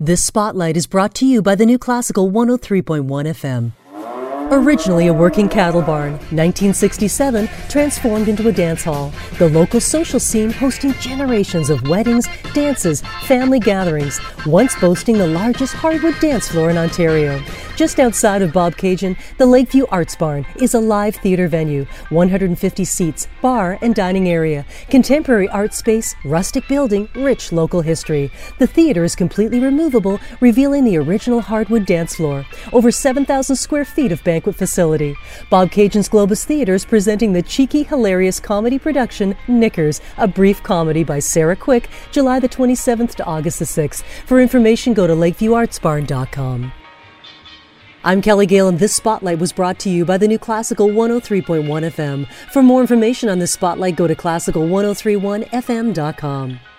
This spotlight is brought to you by the New Classical 103.1 FM. Originally a working cattle barn, 1967 transformed into a dance hall. The local social scene hosting generations of weddings, dances, family gatherings, once boasting the largest hardwood dance floor in Ontario. Just outside of Bobcaygeon, the Lakeview Arts Barn is a live theatre venue, 150 seats, bar and dining area, contemporary art space, rustic building, rich local history. The theatre is completely removable, revealing the original hardwood dance floor. Over 7,000 square feet of banquet facility. Bobcaygeon's Globus Theatre is presenting the cheeky, hilarious comedy production Knickers, a brief comedy by Sarah Quick, July the 27th to August the 6th. For information, go to lakeviewartsbarn.com. I'm Kelly Gale, and this Spotlight was brought to you by the New Classical 103.1 FM. For more information on this Spotlight, go to classical1031fm.com.